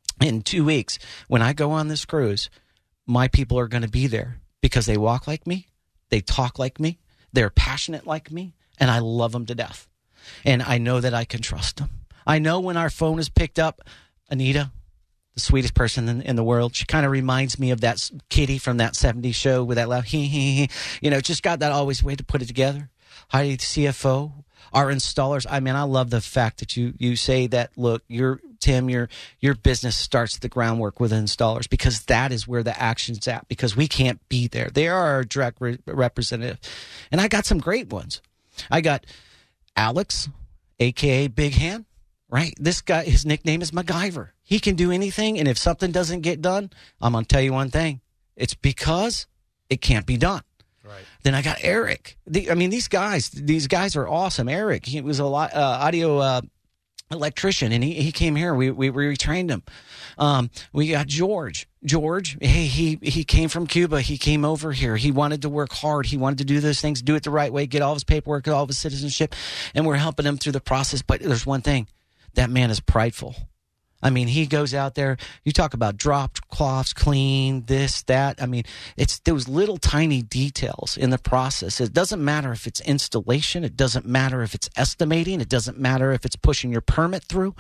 2 weeks, when I go on this cruise, my people are going to be there. Because they walk like me, they talk like me, they're passionate like me, and I love them to death. And I know that I can trust them. I know when our phone is picked up, Anita, the sweetest person in the world, she kind of reminds me of that kitty from that 70s show with that loud he. Just got that always way to put it together. Heidi, the CFO, our installers. I mean, I love the fact that you say that, look, your business starts the groundwork with installers, because that is where the action's at, because we can't be there. They are our direct representative. And I got some great ones. I got Alex, a.k.a. Big Hand, right? This guy, his nickname is MacGyver. He can do anything, and if something doesn't get done, I'm going to tell you one thing. It's because it can't be done. Right. Then I got Eric. These guys are awesome. Eric, he was a audio electrician, and he came here. We retrained him. We got George. Hey, he came from Cuba. He came over here. He wanted to work hard. He wanted to do those things, do it the right way, get all of his paperwork, get all of his citizenship, and we're helping him through the process. But there's one thing. That man is prideful. I mean, he goes out there. You talk about dropped cloths, clean, this, that. I mean, it's those little tiny details in the process. It doesn't matter if it's installation. It doesn't matter if it's estimating. It doesn't matter if it's pushing your permit through.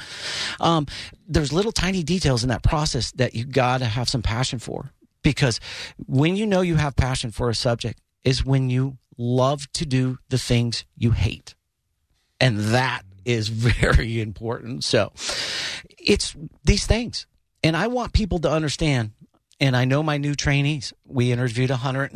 There's little tiny details in that process that you got to have some passion for, because when you know you have passion for a subject is when you love to do the things you hate. And that is very important. So it's these things. And I want people to understand, and I know my new trainees, we interviewed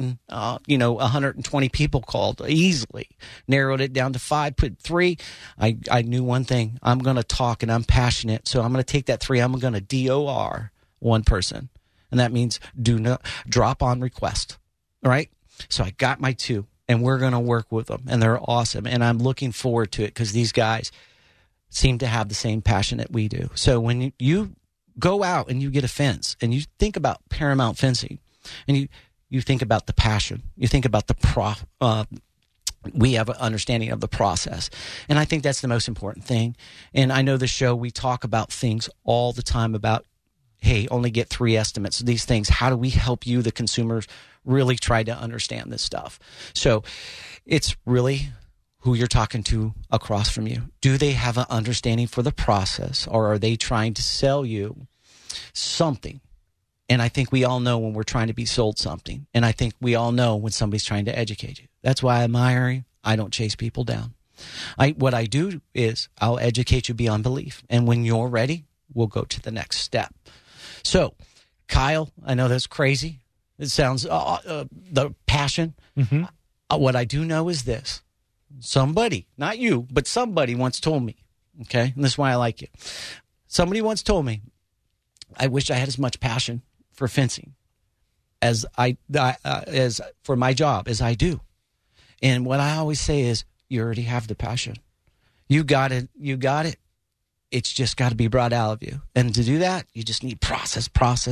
120 people called easily, narrowed it down to 5, put 3. I knew one thing. I'm going to talk, and I'm passionate. So I'm going to take that 3. I'm going to DOR one person. And that means do not drop on request. All right. So I got my 2, and we're going to work with them, and they're awesome. And I'm looking forward to it because these guys seem to have the same passion that we do. So when you go out and you get a fence and you think about Paramount Fencing and you think about the passion, you think about we have an understanding of the process. And I think that's the most important thing. And I know the show, we talk about things all the time about, hey, only get 3 estimates. These things, how do we help you, the consumers, really try to understand this stuff? So it's really who you're talking to across from you. Do they have an understanding for the process, or are they trying to sell you something? And I think we all know when we're trying to be sold something. And I think we all know when somebody's trying to educate you. That's why I admire you. I don't chase people down. What I do is I'll educate you beyond belief. And when you're ready, we'll go to the next step. So, Kyle, I know that's crazy. It sounds, the passion. Mm-hmm. What I do know is this. Somebody, not you, but somebody once told me, okay, and this is why I like you. Somebody once told me, I wish I had as much passion for fencing as as for my job as I do. And what I always say is, you already have the passion. You got it. You got it. It's just got to be brought out of you. And to do that, you just need process.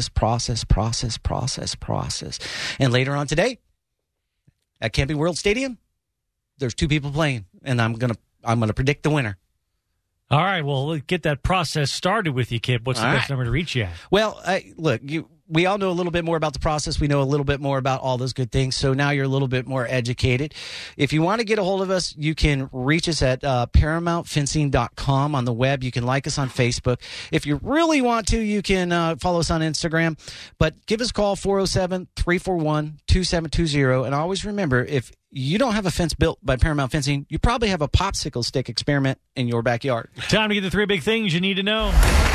And later on today, at Camping World Stadium, there's 2 people playing, and I'm gonna predict the winner. All right, well, get that process started with you, Kip. What's the best number to reach you at? Well, look, we all know a little bit more about the process. We know a little bit more about all those good things. So now you're a little bit more educated. If you want to get a hold of us, you can reach us at ParamountFencing.com on the web. You can like us on Facebook. If you really want to, you can follow us on Instagram. But give us a call, 407-341-2720. And always remember, if you don't have a fence built by Paramount Fencing, you probably have a popsicle stick experiment in your backyard. Time to get the 3 big things you need to know.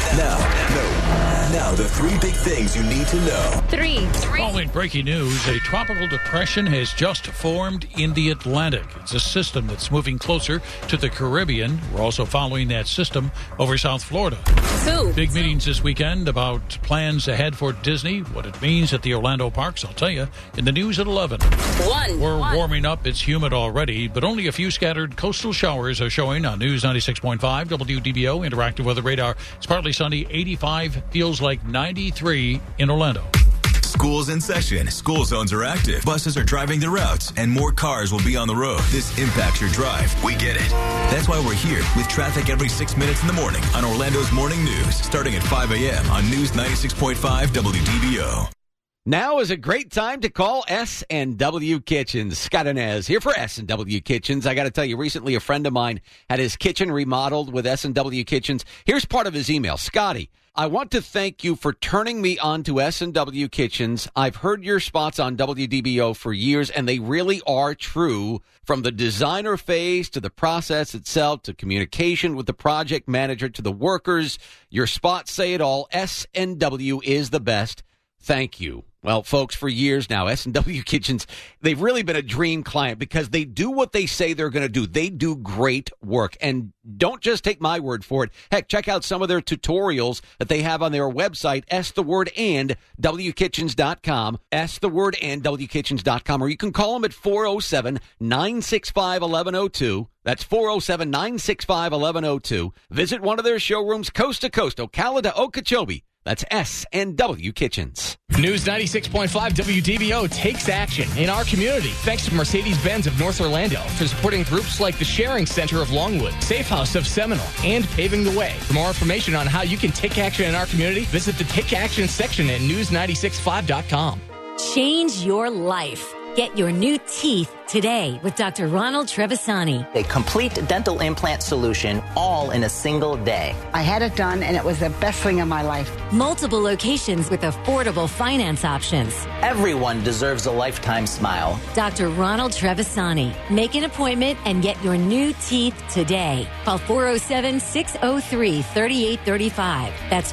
Now, the 3 big things you need to know. 3. Following breaking news, a tropical depression has just formed in the Atlantic. It's a system that's moving closer to the Caribbean. We're also following that system over South Florida. 2. Big meetings this weekend about plans ahead for Disney, what it means at the Orlando parks. I'll tell you in the news at 11. 1. We're warming up. It's humid already, but only a few scattered coastal showers are showing on News 96.5 WDBO Interactive Weather Radar. It's partly sunny, 85, feels like 93 in Orlando. School's in session. School zones are active. Buses are driving their routes, and more cars will be on the road. This impacts your drive. We get it. That's why we're here with traffic every 6 minutes in the morning on Orlando's Morning News, starting at 5 a.m. on News 96.5 WDBO. Now is a great time to call S&W Kitchens. Scott Inez here for S&W Kitchens. I got to tell you, recently a friend of mine had his kitchen remodeled with S&W Kitchens. Here's part of his email. Scotty, I want to thank you for turning me on to S&W Kitchens. I've heard your spots on WDBO for years, and they really are true. From the designer phase to the process itself to communication with the project manager to the workers, your spots say it all. S&W is the best. Thank you. Well, folks, for years now, S&W Kitchens, they've really been a dream client because they do what they say they're going to do. They do great work. And don't just take my word for it. Heck, check out some of their tutorials that they have on their website, STheWordAndWKitchens.com, STheWordAndWKitchens.com, or you can call them at 407-965-1102. That's 407-965-1102. Visit one of their showrooms coast to coast, Ocala to Okeechobee. That's S&W Kitchens. News 96.5 WDBO takes action in our community. Thanks to Mercedes-Benz of North Orlando for supporting groups like the Sharing Center of Longwood, Safe House of Seminole, and Paving the Way. For more information on how you can take action in our community, visit the Take Action section at news965.com. Change your life. Get your new teeth today with Dr. Ronald Trevisani. A complete dental implant solution, all in a single day. I had it done, and it was the best thing in my life. Multiple locations with affordable finance options. Everyone deserves a lifetime smile. Dr. Ronald Trevisani. Make an appointment and get your new teeth today. Call 407-603-3835. That's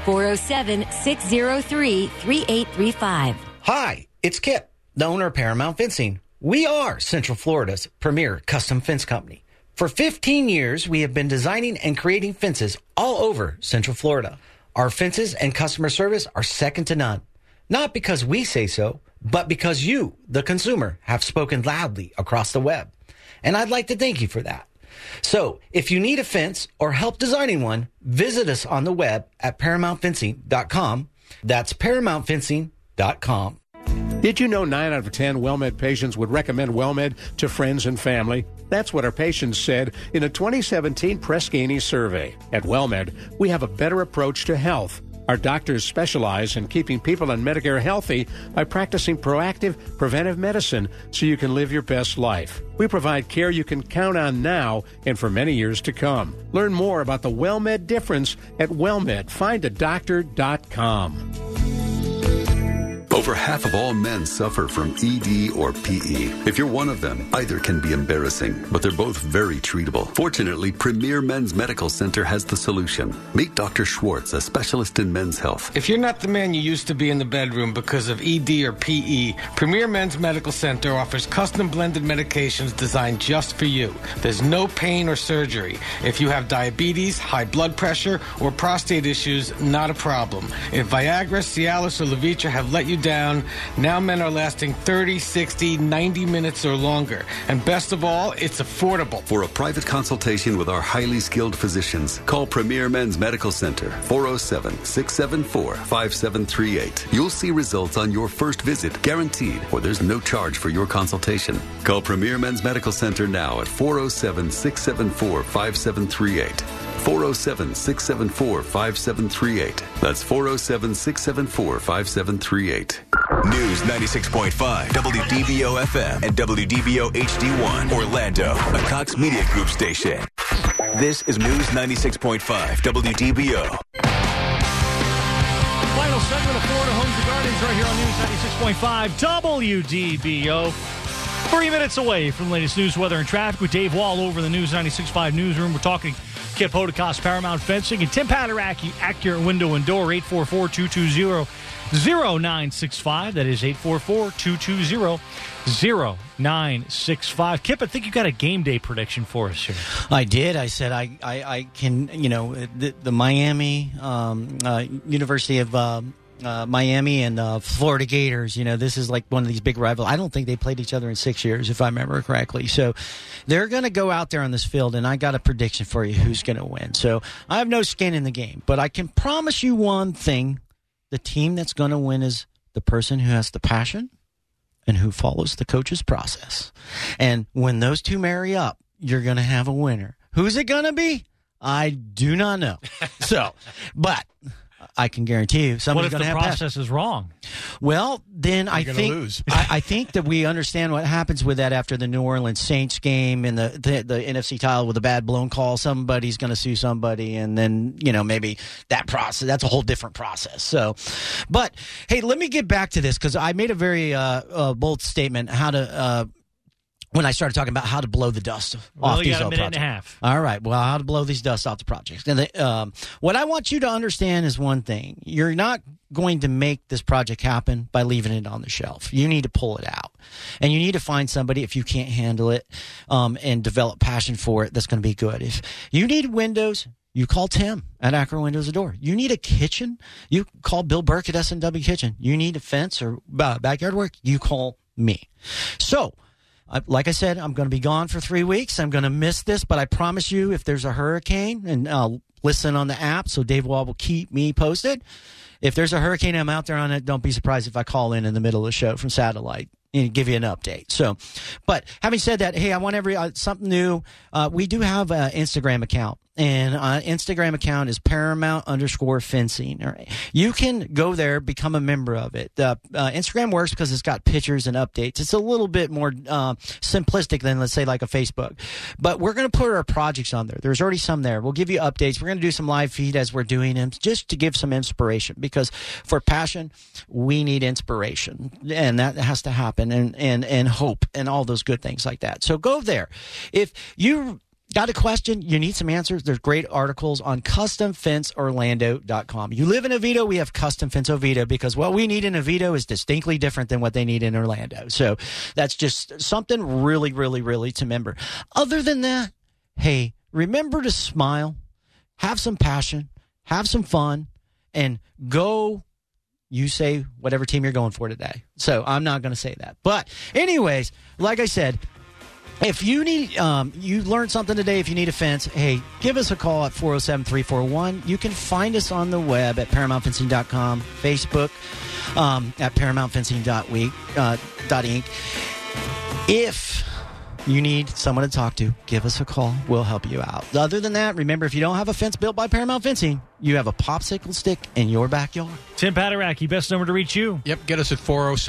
407-603-3835. Hi, it's Kip, the owner of Paramount Fencing. We are Central Florida's premier custom fence company. For 15 years, we have been designing and creating fences all over Central Florida. Our fences and customer service are second to none. Not because we say so, but because you, the consumer, have spoken loudly across the web. And I'd like to thank you for that. So, if you need a fence or help designing one, visit us on the web at ParamountFencing.com. That's ParamountFencing.com. Did you know 9 out of 10 WellMed patients would recommend WellMed to friends and family? That's what our patients said in a 2017 Press Ganey survey. At WellMed, we have a better approach to health. Our doctors specialize in keeping people on Medicare healthy by practicing proactive, preventive medicine so you can live your best life. We provide care you can count on now and for many years to come. Learn more about the WellMed difference at WellMedFindADoctor.com. Over half of all men suffer from ED or PE. If you're one of them, either can be embarrassing, but they're both very treatable. Fortunately, Premier Men's Medical Center has the solution. Meet Dr. Schwartz, a specialist in men's health. If you're not the man you used to be in the bedroom because of ED or PE, Premier Men's Medical Center offers custom blended medications designed just for you. There's no pain or surgery. If you have diabetes, high blood pressure, or prostate issues, not a problem. If Viagra, Cialis, or Levitra have let you down, now men are lasting 30, 60, 90 minutes or longer. And best of all, it's affordable. For a private consultation with our highly skilled physicians, call Premier Men's Medical Center, 407-674-5738. You'll see results on your first visit, guaranteed, or there's no charge for your consultation. Call Premier Men's Medical Center now at 407-674-5738. 407-674-5738. That's 407-674-5738. News 96.5, WDBO FM and WDBO HD1, Orlando, a Cox Media Group station. This is News 96.5, WDBO. Final segment of Florida Homes and Gardens right here on News 96.5, WDBO. 3 minutes away from the latest news, weather, and traffic with Dave Wall over the News 96.5 newsroom. We're talking Kip Hodakos, Paramount Fencing, and Tim Paderaki, Accurate Window and Door, 844-220-0965. That is 844-220-0965. Kip, I think you got a game day prediction for us here. I did. I said I can, the Miami, University of Miami and Florida Gators, this is like one of these big rivals. I don't think they played each other in 6 years, if I remember correctly. So they're going to go out there on this field, and I got a prediction for you who's going to win. So I have no skin in the game, but I can promise you one thing. The team that's going to win is the person who has the passion and who follows the coach's process. And when those two marry up, you're going to have a winner. Who's it going to be? I do not know. But I can guarantee you somebody's going to have What if the process is wrong? Well, then I think I think that we understand what happens with that after the New Orleans Saints game and the NFC title with a bad blown call. Somebody's going to sue somebody, and then maybe that process, that's a whole different process. So, but hey, let me get back to this because I made a very bold statement when I started talking about how to blow the dust off these got a minute projects. and a half. All right. Well, how to blow these dust off the projects. And what I want you to understand is one thing. You're not going to make this project happen by leaving it on the shelf. You need to pull it out. And you need to find somebody, if you can't handle it, and develop passion for it, that's going to be good. If you need windows, you call Tim at Accurate Windows and Door. You need a kitchen, you call Bill Burke at S&W Kitchen. You need a fence or backyard work, you call me. So, like I said, I'm going to be gone for 3 weeks. I'm going to miss this, but I promise you if there's a hurricane, and I'll listen on the app, so Dave Wall will keep me posted. If there's a hurricane, I'm out there on it. Don't be surprised if I call in the middle of the show from satellite and give you an update. So, but having said that, hey, I want something new. We do have an Instagram account. And Instagram account is Paramount_fencing. All right. You can go there, become a member of it. Instagram works because it's got pictures and updates. It's a little bit more simplistic than, let's say, like a Facebook. But we're going to put our projects on there. There's already some there. We'll give you updates. We're going to do some live feed as we're doing them just to give some inspiration, because for passion, we need inspiration. And that has to happen, and hope and all those good things like that. So go there. If you got a question, you need some answers, there's great articles on CustomFenceOrlando.com. You live in Oviedo, we have Custom Fence Oviedo, because what we need in Oviedo is distinctly different than what they need in Orlando. So that's just something really, really, really to remember. Other than that, hey, remember to smile, have some passion, have some fun, and go. You say whatever team you're going for today. So I'm not going to say that. But anyways, like I said, if you need, you learned something today, if you need a fence, hey, give us a call at 407-341. You can find us on the web at ParamountFencing.com, Facebook at ParamountFencing.inc. If you need someone to talk to, give us a call. We'll help you out. Other than that, remember, if you don't have a fence built by Paramount Fencing, you have a popsicle stick in your backyard. Tim Paderaki, best number to reach you. Yep, get us at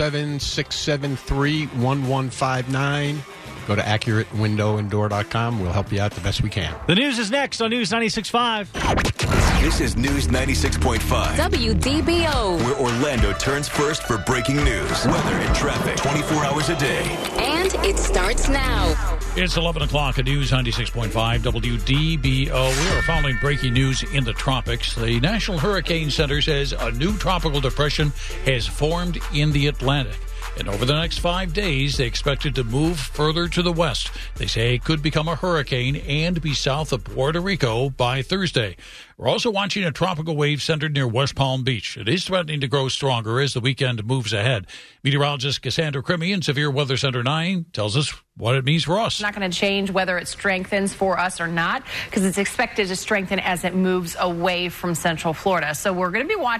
407-673-1159. Go to AccurateWindowAndDoor.com. We'll help you out the best we can. The news is next on News 96.5. This is News 96.5. WDBO. Where Orlando turns first for breaking news, weather, and traffic 24 hours a day. And it starts now. It's 11 o'clock at News 96.5 WDBO. We are following breaking news in the tropics. The National Hurricane Center says a new tropical depression has formed in the Atlantic. And over the next 5 days, they expect it to move further to the west. They say it could become a hurricane and be south of Puerto Rico by Thursday. We're also watching a tropical wave centered near West Palm Beach. It is threatening to grow stronger as the weekend moves ahead. Meteorologist Cassandra Crimmy in Severe Weather Center 9 tells us what it means for us. It's not going to change whether it strengthens for us or not, because it's expected to strengthen as it moves away from Central Florida. So we're going to be watching